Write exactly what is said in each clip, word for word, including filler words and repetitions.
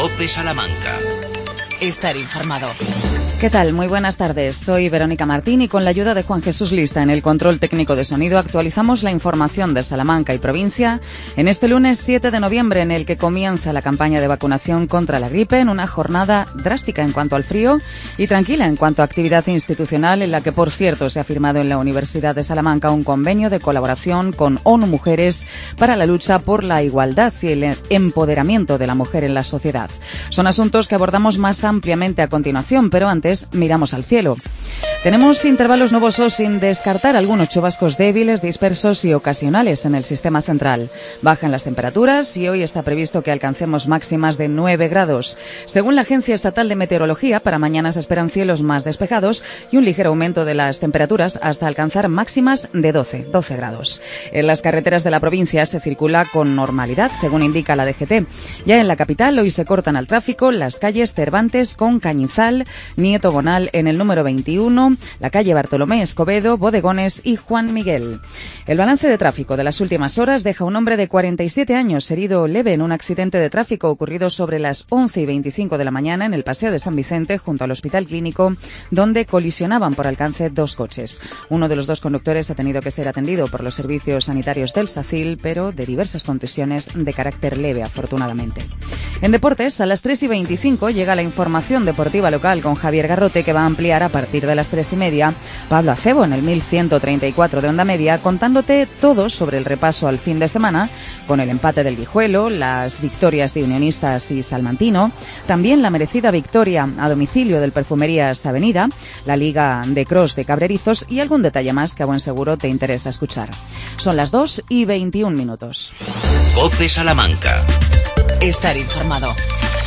COPE Salamanca. Estar informado. ¿Qué tal? Muy buenas tardes. Soy Verónica Martín y con la ayuda de Juan Jesús Lista en el control técnico de sonido actualizamos la información de Salamanca y provincia en este lunes siete de noviembre, en el que comienza la campaña de vacunación contra la gripe, en una jornada drástica en cuanto al frío y tranquila en cuanto a actividad institucional, en la que, por cierto, se ha firmado en la Universidad de Salamanca un convenio de colaboración con ONU Mujeres para la lucha por la igualdad y el empoderamiento de la mujer en la sociedad. Son asuntos que abordamos más ampliamente a continuación, pero antes miramos al cielo. Tenemos intervalos nubosos sin descartar algunos chubascos débiles, dispersos y ocasionales en el sistema central. Bajan las temperaturas y hoy está previsto que alcancemos máximas de nueve grados. Según la Agencia Estatal de Meteorología, para mañana se esperan cielos más despejados y un ligero aumento de las temperaturas hasta alcanzar máximas de doce grados. En las carreteras de la provincia se circula con normalidad, según indica la D G T. Ya en la capital hoy se cortan al tráfico las calles Cervantes con Cañizal, Nieto Bonal en el número veintiuno, la calle Bartolomé Escobedo, Bodegones y Juan Miguel. El balance de tráfico de las últimas horas deja a un hombre de cuarenta y siete años herido leve en un accidente de tráfico ocurrido sobre las once y veinticinco de la mañana en el Paseo de San Vicente junto al Hospital Clínico, donde colisionaban por alcance dos coches. Uno de los dos conductores ha tenido que ser atendido por los servicios sanitarios del SACIL, pero de diversas contusiones de carácter leve, afortunadamente. En deportes, a las tres y veinticinco llega la información deportiva local con Javier Garrote, que va a ampliar a partir de las tres y media Pablo Acebo en el mil ciento treinta y cuatro de onda media, contándote todo sobre el repaso al fin de semana, con el empate del Guijuelo, las victorias de Unionistas y Salmantino, también la merecida victoria a domicilio del Perfumerías Avenida, la Liga de Cross de Cabrerizos y algún detalle más que a buen seguro te interesa escuchar. Son las dos y veintiún minutos. COPE Salamanca. Estar informado.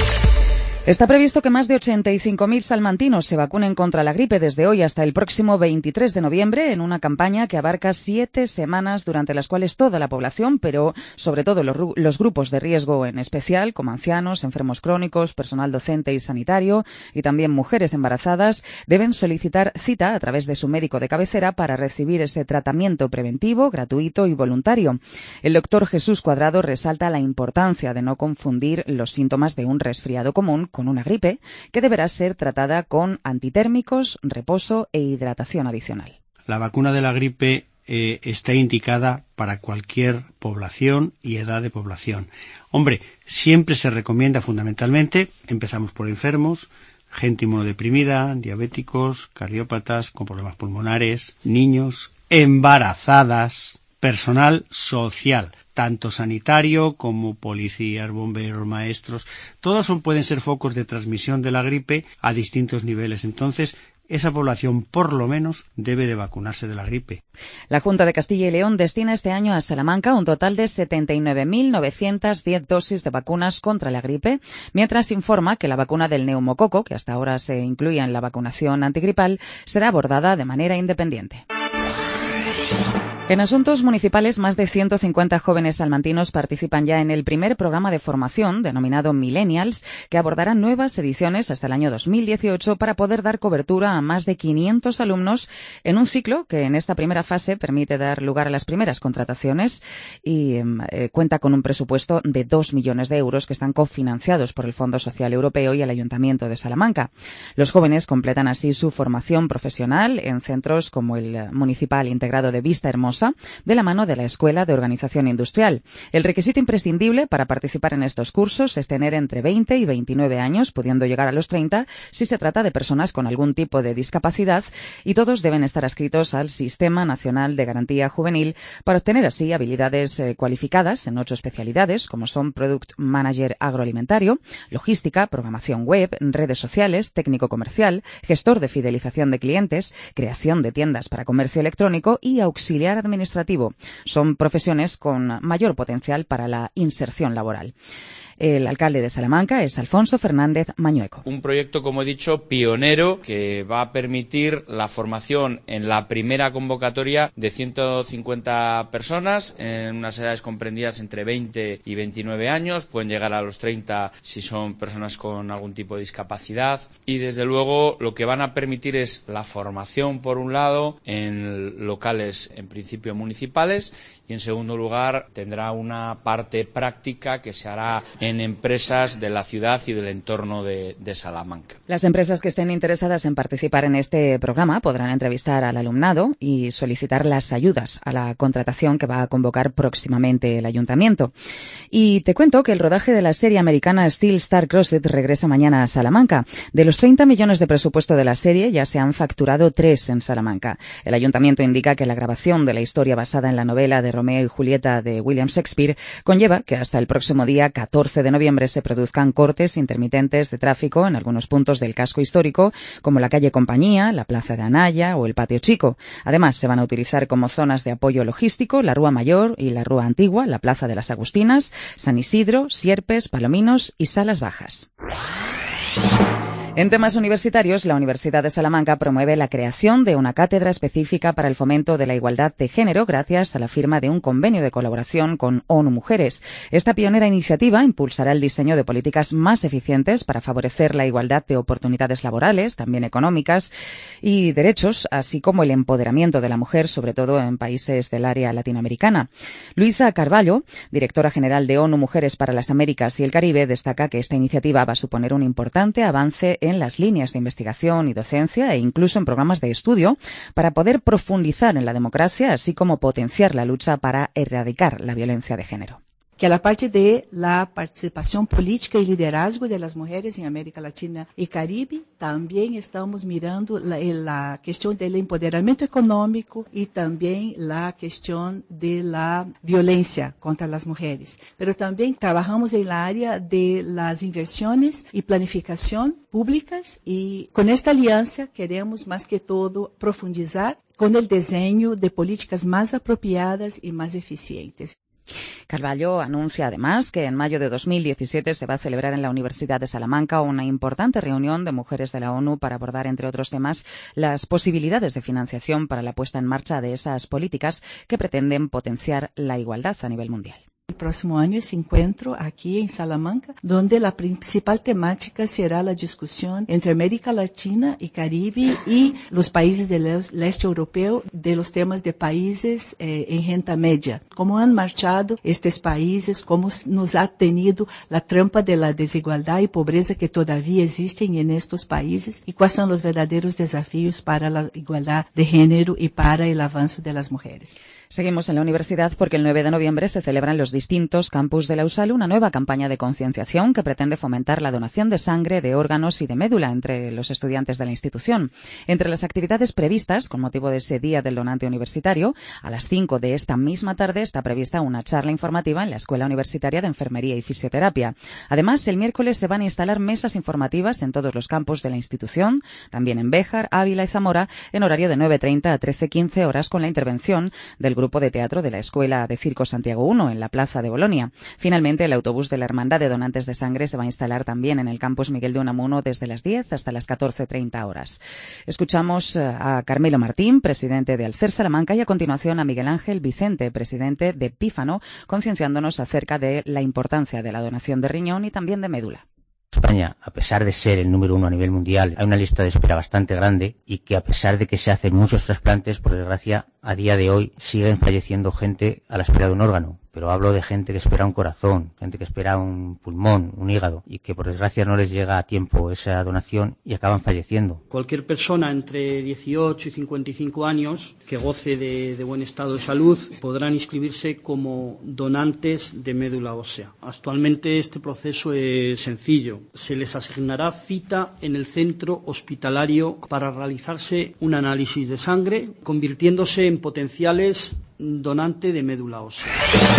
Está previsto que más de ochenta y cinco mil salmantinos se vacunen contra la gripe desde hoy hasta el próximo veintitrés de noviembre, en una campaña que abarca siete semanas durante las cuales toda la población, pero sobre todo los, los grupos de riesgo en especial, como ancianos, enfermos crónicos, personal docente y sanitario y también mujeres embarazadas, deben solicitar cita a través de su médico de cabecera para recibir ese tratamiento preventivo, gratuito y voluntario. El doctor Jesús Cuadrado resalta la importancia de no confundir los síntomas de un resfriado común con una gripe, que deberá ser tratada con antitérmicos, reposo e hidratación adicional. La vacuna de la gripe eh, está indicada para cualquier población y edad de población. Hombre, siempre se recomienda fundamentalmente, empezamos por enfermos, gente inmunodeprimida, diabéticos, cardiópatas con problemas pulmonares, niños, embarazadas, personal social, tanto sanitario como policías, bomberos, maestros, todos son, pueden ser focos de transmisión de la gripe a distintos niveles. Entonces, esa población, por lo menos, debe de vacunarse de la gripe. La Junta de Castilla y León destina este año a Salamanca un total de setenta y nueve mil novecientas diez dosis de vacunas contra la gripe, mientras informa que la vacuna del neumococo, que hasta ahora se incluía en la vacunación antigripal, será abordada de manera independiente. En asuntos municipales, más de ciento cincuenta jóvenes salmantinos participan ya en el primer programa de formación, denominado Millennials, que abordará nuevas ediciones hasta el año dos mil dieciocho para poder dar cobertura a más de quinientos alumnos en un ciclo que en esta primera fase permite dar lugar a las primeras contrataciones y eh, cuenta con un presupuesto de dos millones de euros que están cofinanciados por el Fondo Social Europeo y el Ayuntamiento de Salamanca. Los jóvenes completan así su formación profesional en centros como el Municipal Integrado de Vista Hermosa, de la mano de la Escuela de Organización Industrial. El requisito imprescindible para participar en estos cursos es tener entre veinte y veintinueve años, pudiendo llegar a los treinta si se trata de personas con algún tipo de discapacidad, y todos deben estar adscritos al Sistema Nacional de Garantía Juvenil para obtener así habilidades eh, cualificadas en ocho especialidades, como son Product Manager agroalimentario, logística, programación web, redes sociales, técnico comercial, gestor de fidelización de clientes, creación de tiendas para comercio electrónico y auxiliar administrativo. Son profesiones con mayor potencial para la inserción laboral. El alcalde de Salamanca es Alfonso Fernández Mañueco. Un proyecto, como he dicho, pionero, que va a permitir la formación en la primera convocatoria de ciento cincuenta personas en unas edades comprendidas entre veinte y veintinueve años. Pueden llegar a los treinta si son personas con algún tipo de discapacidad. Y desde luego lo que van a permitir es la formación, por un lado, en locales en principio principio municipales, y en segundo lugar tendrá una parte práctica que se hará en empresas de la ciudad y del entorno de, de Salamanca. Las empresas que estén interesadas en participar en este programa podrán entrevistar al alumnado y solicitar las ayudas a la contratación que va a convocar próximamente el ayuntamiento. Y te cuento que el rodaje de la serie americana Steel Star Crossed regresa mañana a Salamanca. De los treinta millones de presupuesto de la serie ya se han facturado tres en Salamanca. El ayuntamiento indica que la grabación de la historia basada en la novela de Romeo y Julieta de William Shakespeare conlleva que hasta el próximo día catorce de noviembre se produzcan cortes intermitentes de tráfico en algunos puntos del casco histórico, como la calle Compañía, la plaza de Anaya o el Patio Chico. Además, se van a utilizar como zonas de apoyo logístico la Rúa Mayor y la Rúa Antigua, la Plaza de las Agustinas, San Isidro, Sierpes, Palominos y Salas Bajas. En temas universitarios, la Universidad de Salamanca promueve la creación de una cátedra específica para el fomento de la igualdad de género gracias a la firma de un convenio de colaboración con ONU Mujeres. Esta pionera iniciativa impulsará el diseño de políticas más eficientes para favorecer la igualdad de oportunidades laborales, también económicas y derechos, así como el empoderamiento de la mujer, sobre todo en países del área latinoamericana. Luisa Carvalho, directora general de ONU Mujeres para las Américas y el Caribe, destaca que esta iniciativa va a suponer un importante avance en las líneas de investigación y docencia e incluso en programas de estudio para poder profundizar en la democracia, así como potenciar la lucha para erradicar la violencia de género. Que a la parte de la participación política y liderazgo de las mujeres en América Latina y Caribe, también estamos mirando la, la cuestión del empoderamiento económico y también la cuestión de la violencia contra las mujeres. Pero también trabajamos en la área de las inversiones y planificación públicas, y con esta alianza queremos más que todo profundizar con el diseño de políticas más apropiadas y más eficientes. Carvalho anuncia además que en mayo de dos mil diecisiete se va a celebrar en la Universidad de Salamanca una importante reunión de mujeres de la ONU para abordar, entre otros temas, las posibilidades de financiación para la puesta en marcha de esas políticas que pretenden potenciar la igualdad a nivel mundial. El próximo año ese encuentro aquí en Salamanca, donde la principal temática será la discusión entre América Latina y Caribe y los países del leste europeo de los temas de países eh, en renta media. Cómo han marchado estos países, cómo nos ha tenido la trampa de la desigualdad y pobreza que todavía existen en estos países y cuáles son los verdaderos desafíos para la igualdad de género y para el avance de las mujeres. Seguimos en la universidad porque el nueve de noviembre se celebran los distintos campus de la USAL una nueva campaña de concienciación que pretende fomentar la donación de sangre, de órganos y de médula entre los estudiantes de la institución. Entre las actividades previstas, con motivo de ese Día del Donante Universitario, a las cinco de esta misma tarde está prevista una charla informativa en la Escuela Universitaria de Enfermería y Fisioterapia. Además, el miércoles se van a instalar mesas informativas en todos los campus de la institución, también en Béjar, Ávila y Zamora, en horario de nueve treinta a trece quince horas, con la intervención del grupo de teatro de la Escuela de Circo Santiago uno en la Plaza de Bolonia. Finalmente, el autobús de la Hermandad de Donantes de Sangre se va a instalar también en el campus Miguel de Unamuno desde las diez hasta las catorce treinta horas. Escuchamos a Carmelo Martín, presidente de Alcer Salamanca, y a continuación a Miguel Ángel Vicente, presidente de Pífano, concienciándonos acerca de la importancia de la donación de riñón y también de médula. España, a pesar de ser el número uno a nivel mundial, hay una lista de espera bastante grande y que a pesar de que se hacen muchos trasplantes, por desgracia, a día de hoy siguen falleciendo gente a la espera de un órgano. Pero hablo de gente que espera un corazón, gente que espera un pulmón, un hígado, y que por desgracia no les llega a tiempo esa donación y acaban falleciendo. Cualquier persona entre dieciocho y cincuenta y cinco años que goce de, de buen estado de salud podrán inscribirse como donantes de médula ósea. Actualmente este proceso es sencillo. Se les asignará cita en el centro hospitalario para realizarse un análisis de sangre, convirtiéndose en potenciales donante de médula ósea.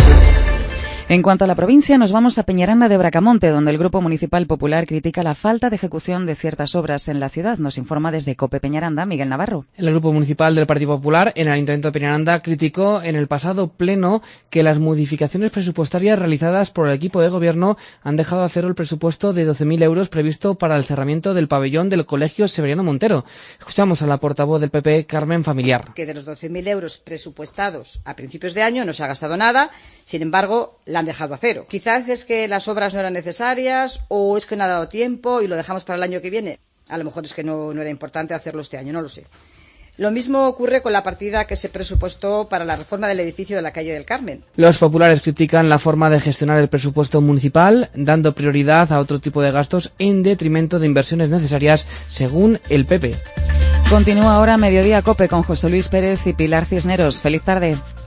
En cuanto a la provincia, nos vamos a Peñaranda de Bracamonte, donde el Grupo Municipal Popular critica la falta de ejecución de ciertas obras en la ciudad. Nos informa desde COPE Peñaranda, Miguel Navarro. El Grupo Municipal del Partido Popular en el Ayuntamiento de Peñaranda criticó en el pasado pleno que las modificaciones presupuestarias realizadas por el equipo de gobierno han dejado a cero el presupuesto de doce mil euros previsto para el cerramiento del pabellón del Colegio Severiano Montero. Escuchamos a la portavoz del P P, Carmen Familiar. Que de los doce mil euros presupuestados a principios de año no se ha gastado nada, sin embargo, la han dejado a cero. Quizás es que las obras no eran necesarias o es que no ha dado tiempo y lo dejamos para el año que viene. A lo mejor es que no, no era importante hacerlo este año, no lo sé. Lo mismo ocurre con la partida que se presupuestó para la reforma del edificio de la calle del Carmen. Los populares critican la forma de gestionar el presupuesto municipal, dando prioridad a otro tipo de gastos en detrimento de inversiones necesarias, según el P P. Continúa ahora Mediodía Cope con José Luis Pérez y Pilar Cisneros. Feliz tarde.